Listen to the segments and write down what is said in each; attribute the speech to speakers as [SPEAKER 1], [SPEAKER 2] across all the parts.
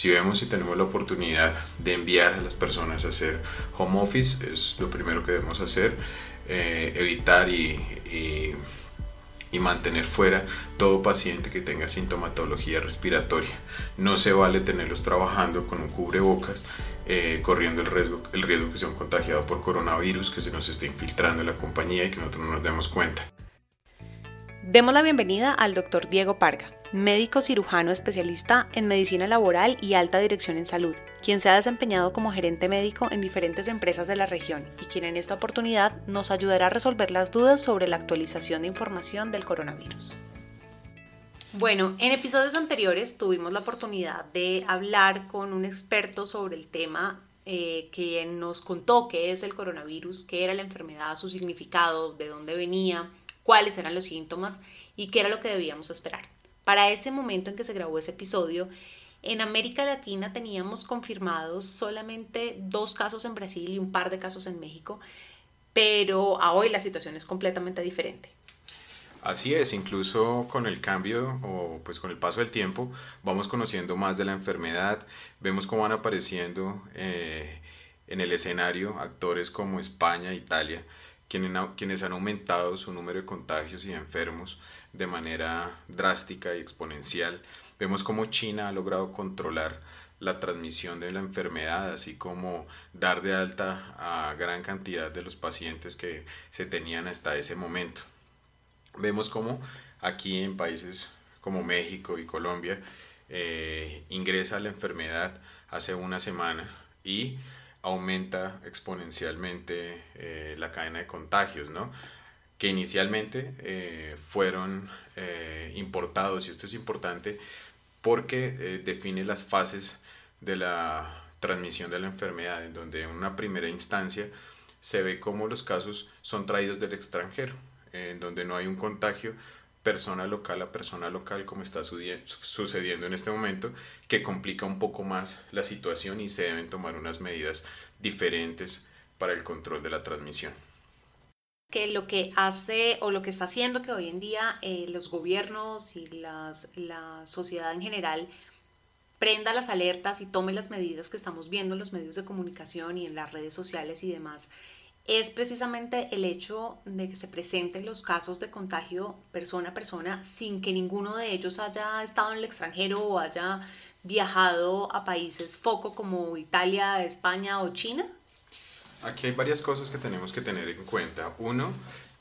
[SPEAKER 1] Si vemos y tenemos la oportunidad de enviar a las personas a hacer home office, es lo primero que debemos hacer, evitar y mantener fuera todo paciente que tenga sintomatología respiratoria. No se vale tenerlos trabajando con un cubrebocas, corriendo el riesgo que sean contagiados por coronavirus, que se nos esté infiltrando en la compañía y que nosotros no nos demos cuenta.
[SPEAKER 2] Demos la bienvenida al Dr. Diego Parga, médico cirujano especialista en medicina laboral y alta dirección en salud, quien se ha desempeñado como gerente médico en diferentes empresas de la región y quien en esta oportunidad nos ayudará a resolver las dudas sobre la actualización de información del coronavirus. Bueno, en episodios anteriores tuvimos la oportunidad de hablar con un experto sobre el tema que nos contó qué es el coronavirus, qué era la enfermedad, su significado, de dónde venía, cuáles eran los síntomas y qué era lo que debíamos esperar. Para ese momento en que se grabó ese episodio, en América Latina teníamos confirmados solamente 2 casos en Brasil y un par de casos en México, pero a hoy la situación es completamente diferente.
[SPEAKER 1] Así es, incluso con el cambio o pues con el paso del tiempo vamos conociendo más de la enfermedad, vemos cómo van apareciendo en el escenario actores como España, Italia, quienes han aumentado su número de contagios y de enfermos de manera drástica y exponencial. Vemos cómo China ha logrado controlar la transmisión de la enfermedad, así como dar de alta a gran cantidad de los pacientes que se tenían hasta ese momento. Vemos como aquí en países como México y Colombia ingresa la enfermedad hace una semana y aumenta exponencialmente la cadena de contagios, ¿no? Que inicialmente fueron importados, y esto es importante porque define las fases de la transmisión de la enfermedad, en donde en una primera instancia se ve cómo los casos son traídos del extranjero, en donde no hay un contagio persona local a persona local como está sucediendo en este momento, que complica un poco más la situación y se deben tomar unas medidas diferentes para el control de la transmisión.
[SPEAKER 2] Que lo que hace o lo que está haciendo que hoy en día los gobiernos y la sociedad en general prenda las alertas y tome las medidas que estamos viendo en los medios de comunicación y en las redes sociales y demás, es precisamente el hecho de que se presenten los casos de contagio persona a persona sin que ninguno de ellos haya estado en el extranjero o haya viajado a países foco como Italia, España o China.
[SPEAKER 1] Aquí hay varias cosas que tenemos que tener en cuenta. Uno,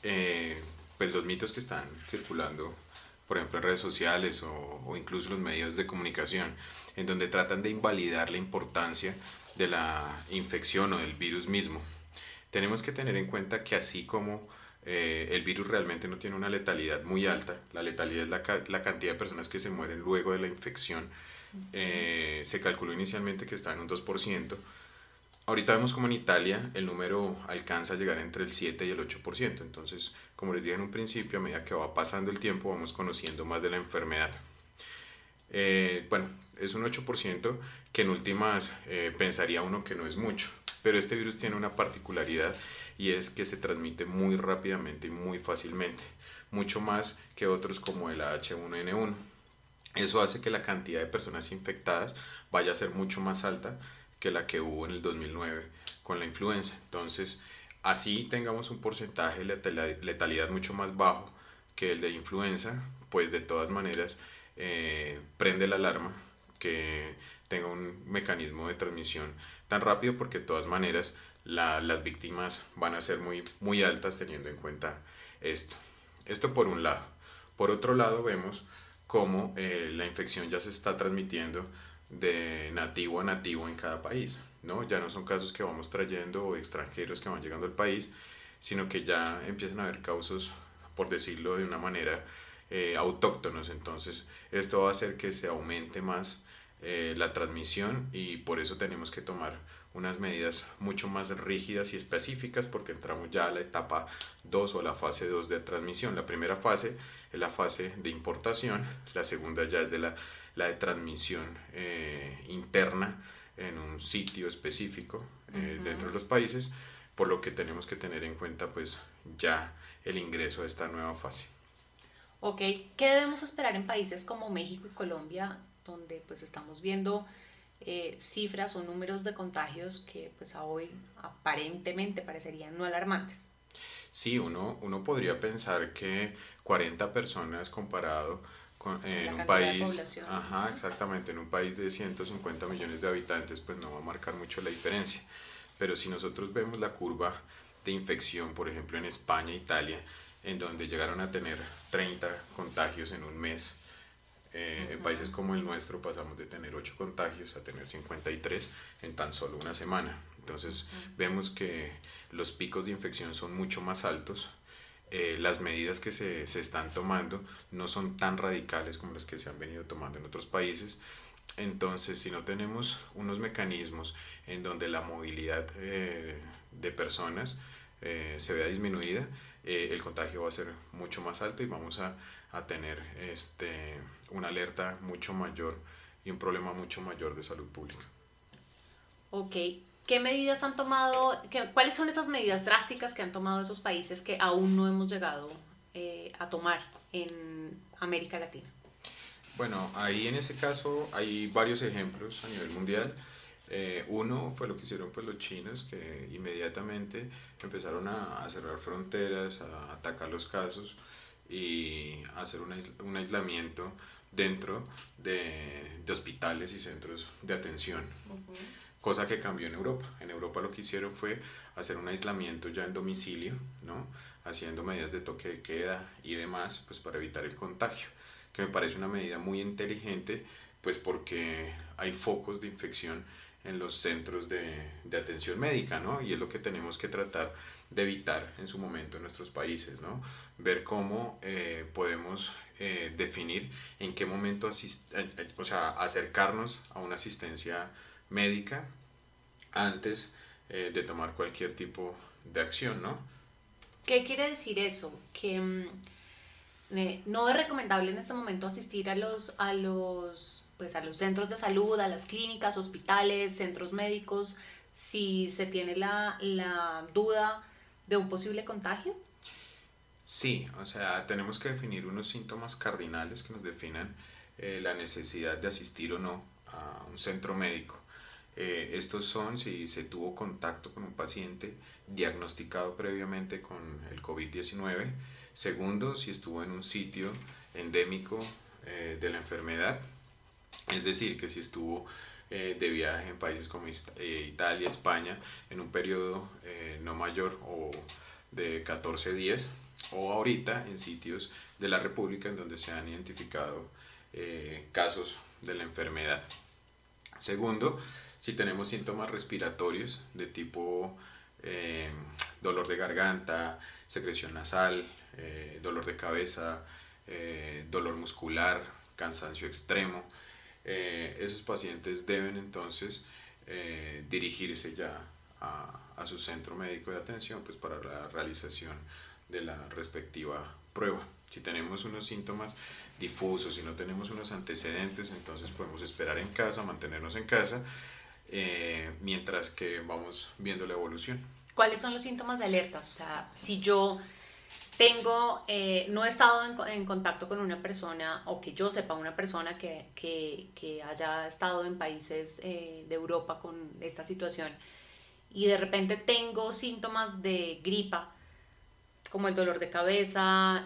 [SPEAKER 1] pues los mitos que están circulando, por ejemplo, en redes sociales o incluso los medios de comunicación, en donde tratan de invalidar la importancia de la infección o del virus mismo. Tenemos que tener en cuenta que así como el virus realmente no tiene una letalidad muy alta, la letalidad es la cantidad de personas que se mueren luego de la infección, se calculó inicialmente que está en un 2%. Ahorita vemos como en Italia el número alcanza a llegar entre el 7 y el 8%. Entonces, como les dije en un principio, a medida que va pasando el tiempo vamos conociendo más de la enfermedad. Bueno, es un 8% que en últimas pensaría uno que no es mucho, pero este virus tiene una particularidad y es que se transmite muy rápidamente y muy fácilmente, mucho más que otros como el H1N1. Eso hace que la cantidad de personas infectadas vaya a ser mucho más alta que la que hubo en el 2009 con la influenza. Entonces, así tengamos un porcentaje de letalidad mucho más bajo que el de influenza, pues de todas maneras prende la alarma que tenga un mecanismo de transmisión tan rápido, porque de todas maneras las víctimas van a ser muy altas teniendo en cuenta esto. Esto por un lado. Por otro lado vemos cómo la infección ya se está transmitiendo de nativo a nativo en cada país, ¿no? Ya no son casos que vamos trayendo o extranjeros que van llegando al país, sino que ya empiezan a haber casos, por decirlo de una manera, autóctonos. Entonces esto va a hacer que se aumente más la transmisión y por eso tenemos que tomar unas medidas mucho más rígidas y específicas, porque entramos ya a la etapa 2 o la fase 2 de transmisión. La primera fase es la fase de importación, la segunda ya es de la de transmisión interna en un sitio específico dentro de los países, por lo que tenemos que tener en cuenta pues ya el ingreso a esta nueva fase.
[SPEAKER 2] Ok, ¿qué debemos esperar en países como México y Colombia, donde pues estamos viendo cifras o números de contagios que pues a hoy aparentemente parecerían no alarmantes.
[SPEAKER 1] Sí, uno podría pensar que 40 personas comparado en
[SPEAKER 2] La
[SPEAKER 1] un
[SPEAKER 2] cantidad de
[SPEAKER 1] país,
[SPEAKER 2] población.
[SPEAKER 1] ajá, exactamente, en un país de 150 millones de habitantes, pues no va a marcar mucho la diferencia. Pero si nosotros vemos la curva de infección, por ejemplo, en España e Italia, en donde llegaron a tener 30 contagios en un mes, en países como el nuestro pasamos de tener 8 contagios a tener 53 en tan solo una semana. Entonces vemos que los picos de infección son mucho más altos. Las medidas que se están tomando no son tan radicales como las que se han venido tomando en otros países. Entonces, si no tenemos unos mecanismos en donde la movilidad de personas se vea disminuida, el contagio va a ser mucho más alto y vamos a tener una alerta mucho mayor y un problema mucho mayor de salud pública.
[SPEAKER 2] Ok, ¿qué medidas han tomado? ¿Cuáles son esas medidas drásticas que han tomado esos países que aún no hemos llegado a tomar en América Latina?
[SPEAKER 1] Bueno, ahí en ese caso hay varios ejemplos a nivel mundial. Uno fue lo que hicieron pues los chinos, que inmediatamente empezaron a cerrar fronteras, a atacar los casos y a hacer un aislamiento dentro de hospitales y centros de atención, cosa que cambió en Europa. En Europa lo que hicieron fue hacer un aislamiento ya en domicilio, ¿no? Haciendo medidas de toque de queda y demás, pues para evitar el contagio, que me parece una medida muy inteligente, pues porque hay focos de infección en los centros de atención médica, ¿no? Y es lo que tenemos que tratar de evitar en su momento en nuestros países, ¿no? Ver cómo podemos definir en qué momento o sea, acercarnos a una asistencia médica antes de tomar cualquier tipo de acción, ¿no?
[SPEAKER 2] ¿Qué quiere decir eso? Que no es recomendable en este momento asistir pues a los centros de salud, a las clínicas, hospitales, centros médicos, si se tiene la duda de un posible contagio.
[SPEAKER 1] Sí, o sea, tenemos que definir unos síntomas cardinales que nos definan la necesidad de asistir o no a un centro médico. Estos son si se tuvo contacto con un paciente diagnosticado previamente con el COVID-19. Segundo, si estuvo en un sitio endémico de la enfermedad. Es decir, que si estuvo de viaje en países como Italia, España, en un periodo no mayor o de 14 días, o ahorita en sitios de la República en donde se han identificado casos de la enfermedad. Segundo, si tenemos síntomas respiratorios de tipo eh, dolor de garganta, secreción nasal, dolor de cabeza, dolor muscular, cansancio extremo, esos pacientes deben entonces dirigirse ya a su centro médico de atención pues para la realización de la respectiva prueba. Si tenemos unos síntomas difusos, si no tenemos unos antecedentes, entonces podemos esperar en casa, mantenernos en casa, mientras que vamos viendo la evolución.
[SPEAKER 2] ¿Cuáles son los síntomas de alertas? O sea, si yo no he estado en contacto con una persona o que yo sepa una persona que haya estado en países de Europa con esta situación y de repente tengo síntomas de gripa, como el dolor de cabeza,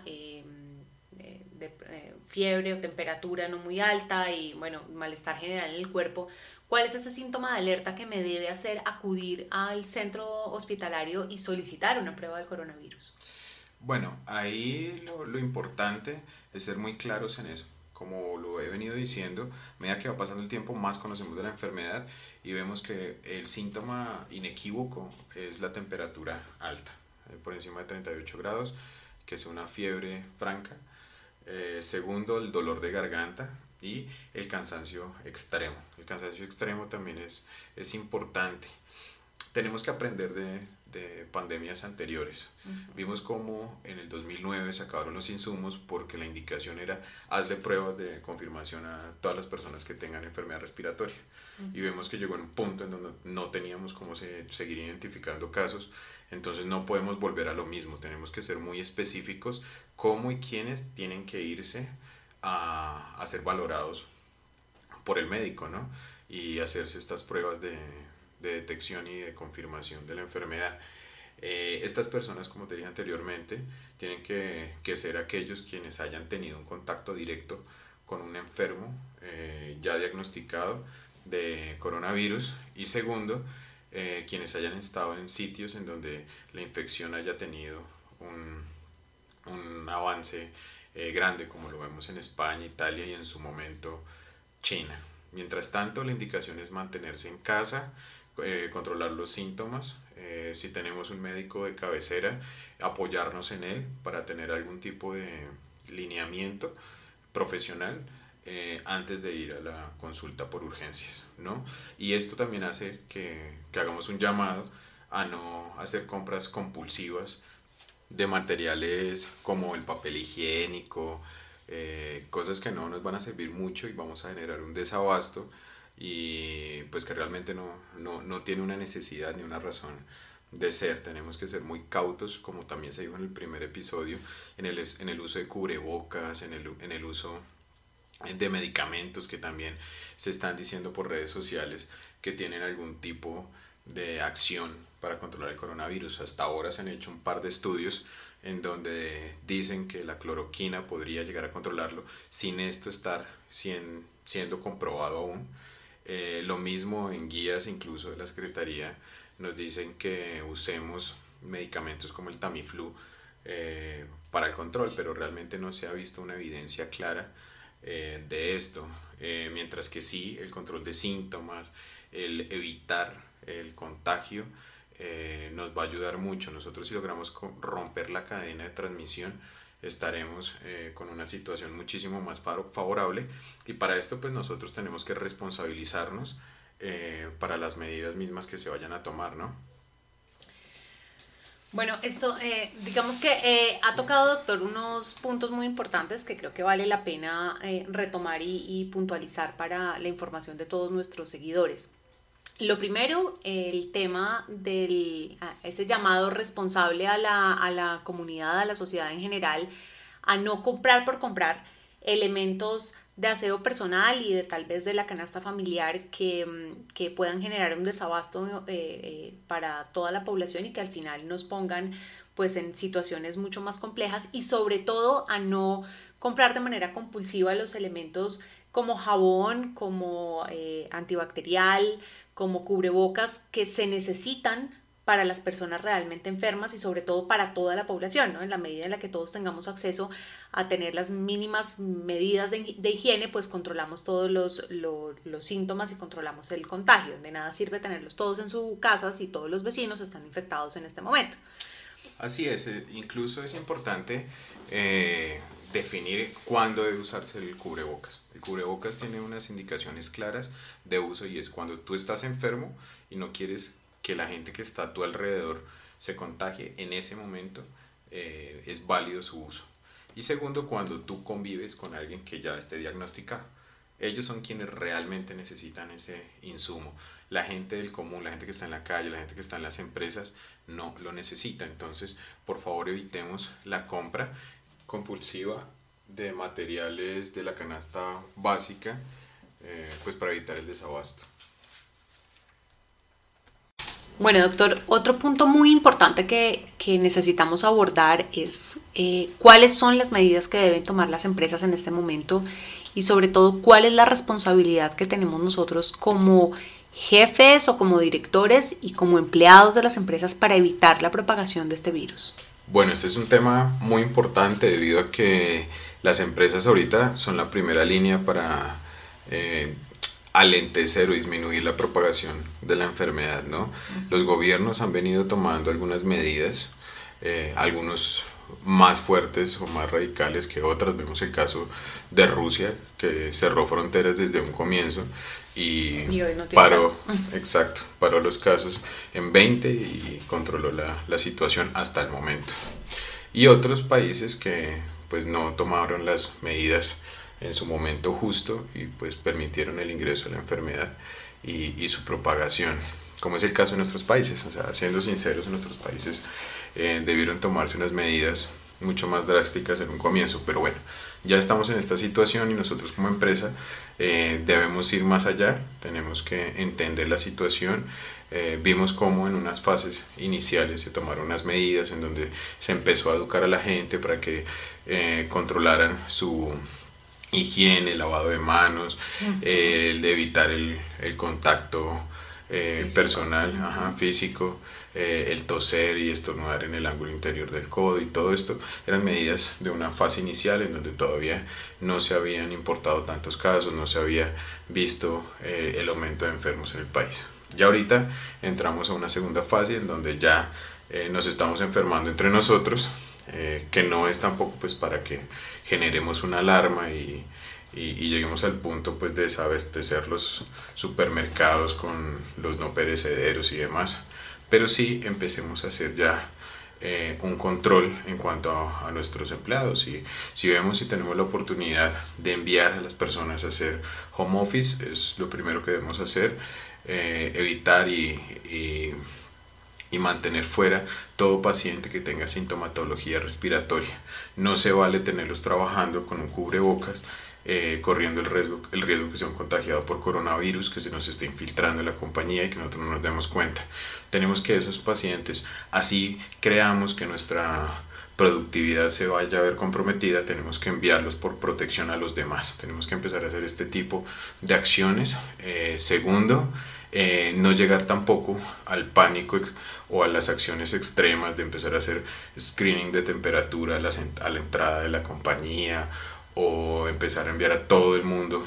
[SPEAKER 2] fiebre o temperatura no muy alta y bueno, malestar general en el cuerpo. ¿Cuál es ese síntoma de alerta que me debe hacer acudir al centro hospitalario y solicitar una prueba del coronavirus?
[SPEAKER 1] Bueno, ahí lo importante es ser muy claros en eso. Como lo he venido diciendo, a medida que va pasando el tiempo, más conocemos de la enfermedad y vemos que el síntoma inequívoco es la temperatura alta, por encima de 38 grados, que es una fiebre franca. Segundo, el dolor de garganta y el cansancio extremo. El cansancio extremo también es importante. Tenemos que aprender de pandemias anteriores. Vimos cómo en el 2009 se acabaron los insumos porque la indicación era hazle pruebas de confirmación a todas las personas que tengan enfermedad respiratoria. Y vemos que llegó en un punto en donde no teníamos cómo seguir identificando casos. Entonces no podemos volver a lo mismo. Tenemos que ser muy específicos cómo y quiénes tienen que irse a ser valorados por el médico, ¿no? y hacerse estas pruebas de detección y de confirmación de la enfermedad. Estas personas, como te dije anteriormente, tienen que ser aquellos quienes hayan tenido un contacto directo con un enfermo ya diagnosticado de coronavirus, y segundo, quienes hayan estado en sitios en donde la infección haya tenido un avance grande, como lo vemos en España, Italia y en su momento China. Mientras tanto, la indicación es mantenerse en casa, controlar los síntomas, si tenemos un médico de cabecera, apoyarnos en él para tener algún tipo de lineamiento profesional antes de ir a la consulta por urgencias, ¿no? Y esto también hace que hagamos un llamado a no hacer compras compulsivas de materiales como el papel higiénico, cosas que no nos van a servir mucho y vamos a generar un desabasto y pues que realmente no tiene una necesidad ni una razón de ser. Tenemos que ser muy cautos, como también se dijo en el primer episodio, en el uso de cubrebocas, en el uso de medicamentos que también se están diciendo por redes sociales que tienen algún tipo de acción para controlar el coronavirus. Hasta ahora se han hecho un par de estudios en donde dicen que la cloroquina podría llegar a controlarlo sin esto estar siendo comprobado aún. Lo mismo en guías incluso de la Secretaría nos dicen que usemos medicamentos como el Tamiflu para el control, pero realmente no se ha visto una evidencia clara de esto, mientras que sí, el control de síntomas, el evitar el contagio nos va a ayudar mucho. Nosotros, si logramos romper la cadena de transmisión, estaremos con una situación muchísimo más favorable, y para esto pues nosotros tenemos que responsabilizarnos para las medidas mismas que se vayan a tomar, ¿no?
[SPEAKER 2] Bueno, esto, digamos que ha tocado, doctor, unos puntos muy importantes que creo que vale la pena retomar y puntualizar para la información de todos nuestros seguidores. Lo primero, el tema de ese llamado responsable a la comunidad, a la sociedad en general, a no comprar por comprar elementos de aseo personal y de tal vez de la canasta familiar que puedan generar un desabasto para toda la población y que al final nos pongan pues en situaciones mucho más complejas, y sobre todo a no comprar de manera compulsiva los elementos como jabón, como antibacterial, como cubrebocas que se necesitan para las personas realmente enfermas y sobre todo para toda la población, ¿no? En la medida en la que todos tengamos acceso a tener las mínimas medidas de higiene, pues controlamos todos los síntomas y controlamos el contagio. De nada sirve tenerlos todos en su casa si todos los vecinos están infectados en este momento.
[SPEAKER 1] Así es, incluso es importante definir cuándo debe usarse el cubrebocas. El cubrebocas tiene unas indicaciones claras de uso, y es cuando tú estás enfermo y no quieres que la gente que está a tu alrededor se contagie. En ese momento es válido su uso. Y segundo, cuando tú convives con alguien que ya esté diagnosticado. Ellos son quienes realmente necesitan ese insumo. La gente del común, la gente que está en la calle, la gente que está en las empresas, no lo necesita. Entonces, por favor, evitemos la compra compulsiva de materiales de la canasta básica, pues para evitar el desabasto.
[SPEAKER 2] Bueno, doctor, otro punto muy importante que necesitamos abordar es cuáles son las medidas que deben tomar las empresas en este momento, y sobre todo cuál es la responsabilidad que tenemos nosotros como jefes o como directores y como empleados de las empresas para evitar la propagación de este virus.
[SPEAKER 1] Bueno, este es un tema muy importante debido a que las empresas ahorita son la primera línea para alentecer o disminuir la propagación de la enfermedad, ¿no? Los gobiernos han venido tomando algunas medidas, algunos más fuertes o más radicales que otras. Vemos el caso de Rusia, que cerró fronteras desde un comienzo y
[SPEAKER 2] hoy no tiene
[SPEAKER 1] paró,
[SPEAKER 2] casos.
[SPEAKER 1] exacto, paró los casos en 20 y controló la situación hasta el momento. Y otros países que pues no tomaron las medidas en su momento justo y pues permitieron el ingreso de la enfermedad y su propagación, como es el caso de nuestros países. O sea, siendo sinceros, en nuestros países debieron tomarse unas medidas mucho más drásticas en un comienzo, pero bueno, Ya estamos en esta situación y nosotros como empresa debemos ir más allá, tenemos que entender la situación. Vimos cómo en unas fases iniciales se tomaron unas medidas en donde se empezó a educar a la gente para que controlaran su higiene, lavado de manos, el de evitar el contacto personal, físico, el toser y estornudar en el ángulo interior del codo y todo esto eran medidas de una fase inicial en donde todavía no se habían importado tantos casos, no se había visto el aumento de enfermos en el país. Ya ahorita entramos a una segunda fase en donde ya nos estamos enfermando entre nosotros, que no es tampoco pues para que generemos una alarma y lleguemos al punto pues de desabastecer los supermercados con los no perecederos y demás, pero sí empecemos a hacer ya un control en cuanto a nuestros empleados. Y si vemos y tenemos la oportunidad de enviar a las personas a hacer home office, es lo primero que debemos hacer, evitar y mantener fuera todo paciente que tenga sintomatología respiratoria. No se vale tenerlos trabajando con un cubrebocas, corriendo el riesgo que sean contagiados por coronavirus, que se nos esté infiltrando en la compañía y que nosotros no nos demos cuenta. Tenemos que esos pacientes, así creamos que nuestra productividad se vaya a ver comprometida, tenemos que enviarlos por protección a los demás. Tenemos que empezar a hacer este tipo de acciones. Segundo, no llegar tampoco al pánico o a las acciones extremas de empezar a hacer screening de temperatura a la entrada de la compañía, o empezar a enviar a todo el mundo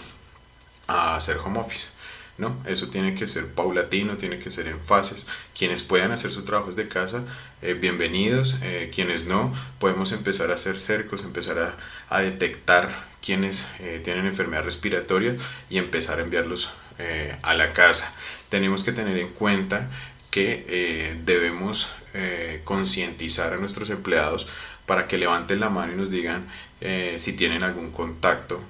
[SPEAKER 1] a hacer home office. ¿No? Eso tiene que ser paulatino, tiene que ser en fases. Quienes puedan hacer sus trabajos de casa, bienvenidos. Quienes no, podemos empezar a hacer cercos, empezar a detectar quienes tienen enfermedad respiratoria y empezar a enviarlos a la casa. Tenemos que tener en cuenta que debemos concientizar a nuestros empleados para que levanten la mano y nos digan si tienen algún contacto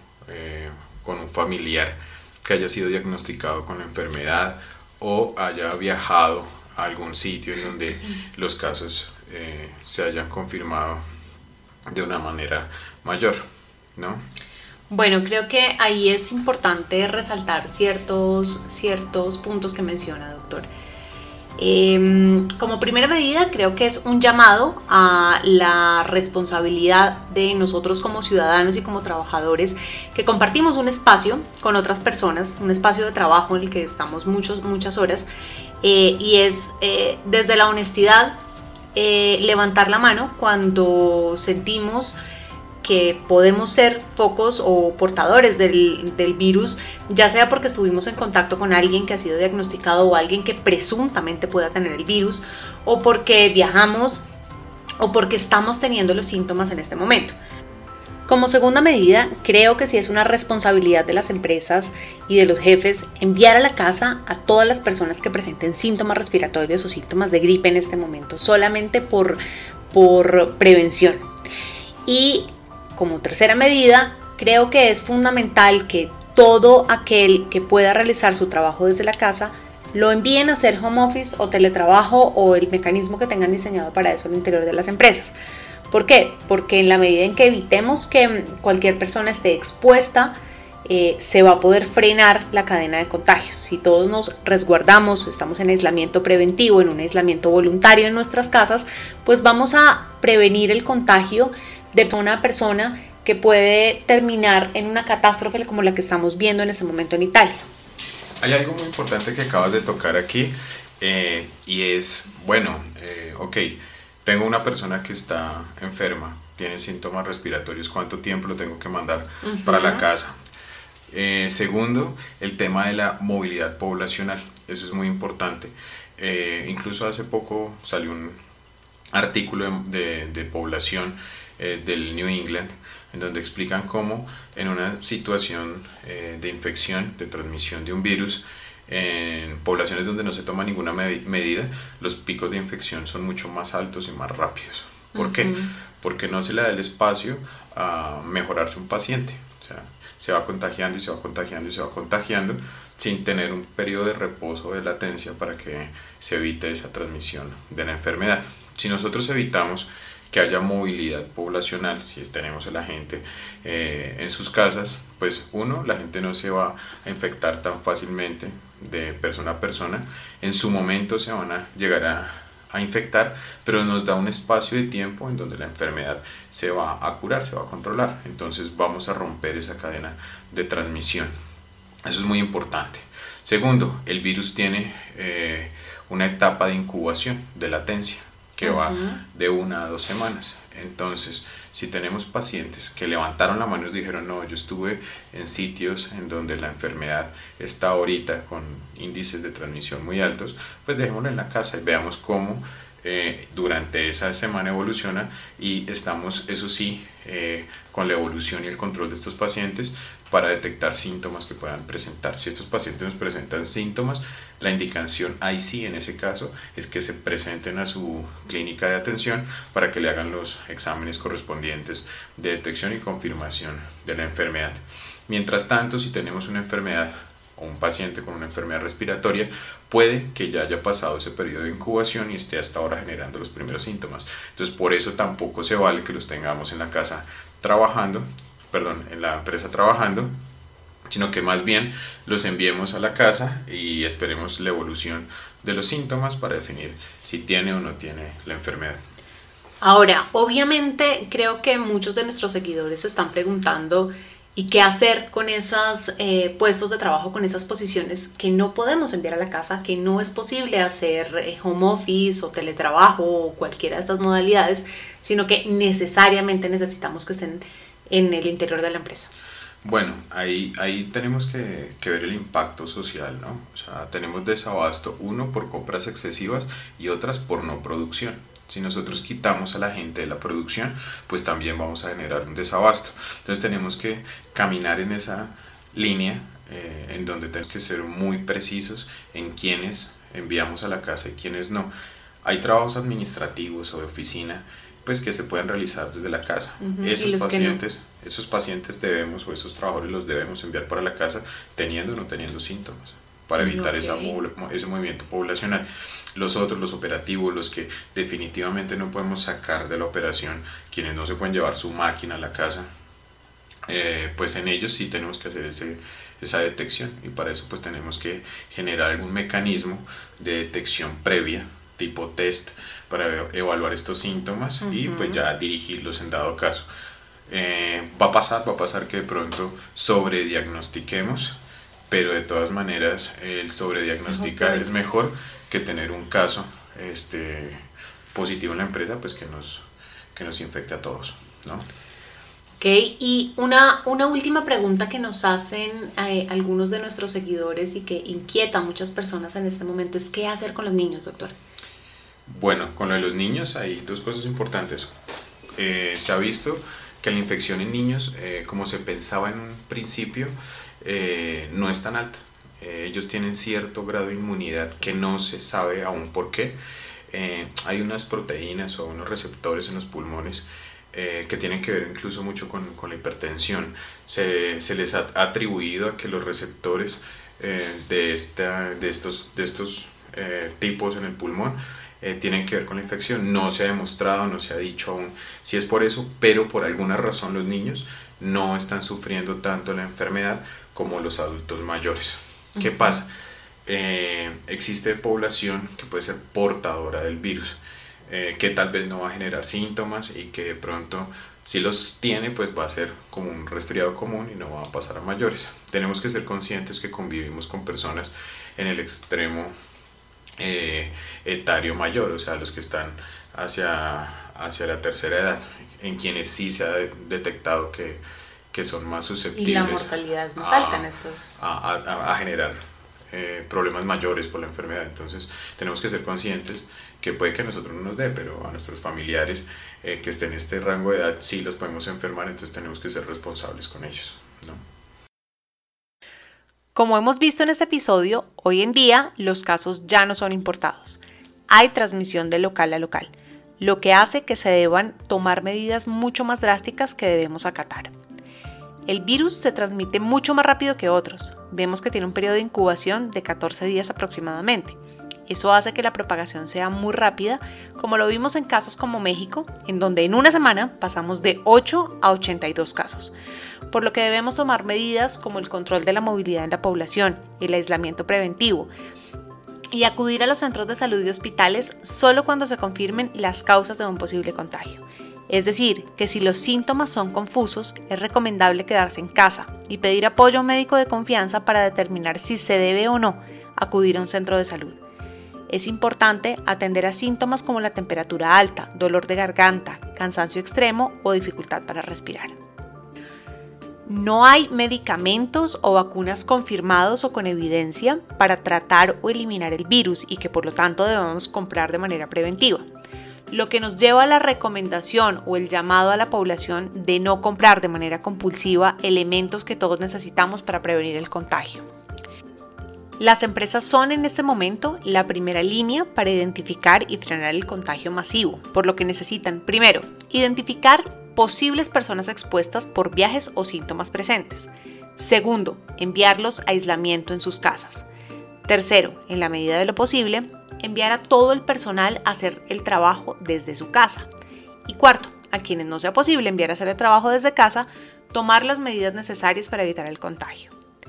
[SPEAKER 1] con un familiar que haya sido diagnosticado con la enfermedad o haya viajado a algún sitio en donde los casos se hayan confirmado de una manera mayor, ¿no?
[SPEAKER 2] Bueno, creo que ahí es importante resaltar ciertos puntos que menciona, doctor. Como primera medida, creo que es un llamado a la responsabilidad de nosotros como ciudadanos y como trabajadores que compartimos un espacio con otras personas, un espacio de trabajo en el que estamos muchas horas, y es desde la honestidad levantar la mano cuando sentimos que podemos ser focos o portadores del virus, ya sea porque estuvimos en contacto con alguien que ha sido diagnosticado o alguien que presuntamente pueda tener el virus, o porque viajamos o porque estamos teniendo los síntomas en este momento. Como segunda medida, creo que sí es una responsabilidad de las empresas y de los jefes enviar a la casa a todas las personas que presenten síntomas respiratorios o síntomas de gripe en este momento, solamente por prevención. Y como tercera medida, creo que es fundamental que todo aquel que pueda realizar su trabajo desde la casa lo envíen a hacer home office o teletrabajo o el mecanismo que tengan diseñado para eso al interior de las empresas. ¿Por qué? Porque en la medida en que evitemos que cualquier persona esté expuesta, se va a poder frenar la cadena de contagios. Si todos nos resguardamos, estamos en aislamiento preventivo, en un aislamiento voluntario en nuestras casas, pues vamos a prevenir el contagio de una persona que puede terminar en una catástrofe como la que estamos viendo en ese momento en Italia.
[SPEAKER 1] Hay algo muy importante que acabas de tocar aquí y es, ok, tengo una persona que está enferma, tiene síntomas respiratorios, ¿cuánto tiempo lo tengo que mandar para la casa? Segundo, el tema de la movilidad poblacional, eso es muy importante. Incluso hace poco salió un artículo de población del New England, en donde explican cómo en una situación de infección, de transmisión de un virus, en poblaciones donde no se toma ninguna medida, los picos de infección son mucho más altos y más rápidos. ¿Por qué? Porque no se le da el espacio a mejorarse un paciente. O sea, se va contagiando y se va contagiando y se va contagiando sin tener un periodo de reposo o de latencia para que se evite esa transmisión de la enfermedad. Si nosotros evitamos que haya movilidad poblacional. Si tenemos a la gente en sus casas, pues la gente no se va a infectar tan fácilmente de persona a persona. En su momento se van a llegar a infectar, pero nos da un espacio de tiempo en donde la enfermedad se va a curar, se va a controlar. Entonces vamos a romper esa cadena de transmisión. Eso es muy importante. Segundo, el virus tiene una etapa de incubación, de latencia, que va de 1 a 2 semanas. Entonces, si tenemos pacientes que levantaron la mano y nos dijeron, no, yo estuve en sitios en donde la enfermedad está ahorita con índices de transmisión muy altos, pues dejémoslo en la casa y veamos cómo durante esa semana evoluciona, y estamos, eso sí, con la evolución y el control de estos pacientes para detectar síntomas que puedan presentar. Si estos pacientes nos presentan síntomas, la indicación ahí sí, en ese caso, es que se presenten a su clínica de atención para que le hagan los exámenes correspondientes de detección y confirmación de la enfermedad. Mientras tanto, si tenemos una enfermedad o un paciente con una enfermedad respiratoria, puede que ya haya pasado ese periodo de incubación y esté hasta ahora generando los primeros síntomas. Entonces, por eso tampoco se vale que los tengamos en la casa trabajando, en la empresa trabajando, sino que más bien los enviemos a la casa y esperemos la evolución de los síntomas para definir si tiene o no tiene la enfermedad.
[SPEAKER 2] Ahora, obviamente creo que muchos de nuestros seguidores se están preguntando ¿y qué hacer con esos puestos de trabajo, con esas posiciones que no podemos enviar a la casa, que no es posible hacer home office o teletrabajo o cualquiera de estas modalidades, sino que necesariamente necesitamos que estén en el interior de la empresa?
[SPEAKER 1] Bueno, ahí tenemos que ver el impacto social, ¿no? O sea, tenemos desabasto, uno por compras excesivas y otras por no producción. Si nosotros quitamos a la gente de la producción, pues también vamos a generar un desabasto. Entonces tenemos que caminar en esa línea en donde tenemos que ser muy precisos en quiénes enviamos a la casa y quiénes no. Hay trabajos administrativos o de oficina pues que se pueden realizar desde la casa. Esos pacientes debemos, o esos trabajadores los debemos enviar para la casa teniendo o no teniendo síntomas, para evitar ese movimiento poblacional. Los otros, los operativos, los que definitivamente no podemos sacar de la operación, quienes no se pueden llevar su máquina a la casa, pues en ellos sí tenemos que hacer esa detección, y para eso pues tenemos que generar algún mecanismo de detección previa, tipo test, para evaluar estos síntomas y pues ya dirigirlos en dado caso. Va a pasar que de pronto sobrediagnostiquemos, pero de todas maneras el sobrediagnosticar es mejor que tener un caso positivo en la empresa, pues que nos infecte a todos, ¿no?
[SPEAKER 2] Ok, y una última pregunta que nos hacen algunos de nuestros seguidores y que inquieta a muchas personas en este momento es ¿qué hacer con los niños, doctor?
[SPEAKER 1] Bueno, con lo de los niños hay dos cosas importantes. Se ha visto que la infección en niños, como se pensaba en un principio, no es tan alta. Ellos tienen cierto grado de inmunidad que no se sabe aún por qué. Hay unas proteínas o unos receptores en los pulmones que tienen que ver incluso mucho con la hipertensión. Se les ha atribuido a que los receptores de estos tipos en el pulmón tienen que ver con la infección. No se ha demostrado, no se ha dicho aún si es por eso, pero por alguna razón los niños no están sufriendo tanto la enfermedad como los adultos mayores. ¿Qué pasa? Existe población que puede ser portadora del virus, que tal vez no va a generar síntomas y que de pronto si los tiene pues va a ser como un resfriado común y no va a pasar a mayores. Tenemos que ser conscientes que convivimos con personas en el extremo etario mayor, o sea, los que están hacia la tercera edad, en quienes sí se ha detectado que son más susceptibles.
[SPEAKER 2] Y la mortalidad es más alta en estos.
[SPEAKER 1] A generar problemas mayores por la enfermedad. Entonces tenemos que ser conscientes que puede que a nosotros no nos dé, pero a nuestros familiares que estén en este rango de edad sí los podemos enfermar, entonces tenemos que ser responsables con ellos, ¿no?
[SPEAKER 2] Como hemos visto en este episodio, hoy en día los casos ya no son importados. Hay transmisión de local a local, lo que hace que se deban tomar medidas mucho más drásticas que debemos acatar. El virus se transmite mucho más rápido que otros. Vemos que tiene un periodo de incubación de 14 días aproximadamente. Eso hace que la propagación sea muy rápida, como lo vimos en casos como México, en donde en una semana pasamos de 8 a 82 casos. Por lo que debemos tomar medidas como el control de la movilidad en la población, el aislamiento preventivo y acudir a los centros de salud y hospitales solo cuando se confirmen las causas de un posible contagio. Es decir, que si los síntomas son confusos, es recomendable quedarse en casa y pedir apoyo a un médico de confianza para determinar si se debe o no acudir a un centro de salud. Es importante atender a síntomas como la temperatura alta, dolor de garganta, cansancio extremo o dificultad para respirar. No hay medicamentos o vacunas confirmados o con evidencia para tratar o eliminar el virus y que por lo tanto debemos comprar de manera preventiva. Lo que nos lleva a la recomendación o el llamado a la población de no comprar de manera compulsiva elementos que todos necesitamos para prevenir el contagio. Las empresas son en este momento la primera línea para identificar y frenar el contagio masivo, por lo que necesitan, primero, identificar posibles personas expuestas por viajes o síntomas presentes. Segundo, enviarlos a aislamiento en sus casas. Tercero, en la medida de lo posible, enviar a todo el personal a hacer el trabajo desde su casa. Y cuarto, a quienes no sea posible enviar a hacer el trabajo desde casa, tomar las medidas necesarias para evitar el contagio.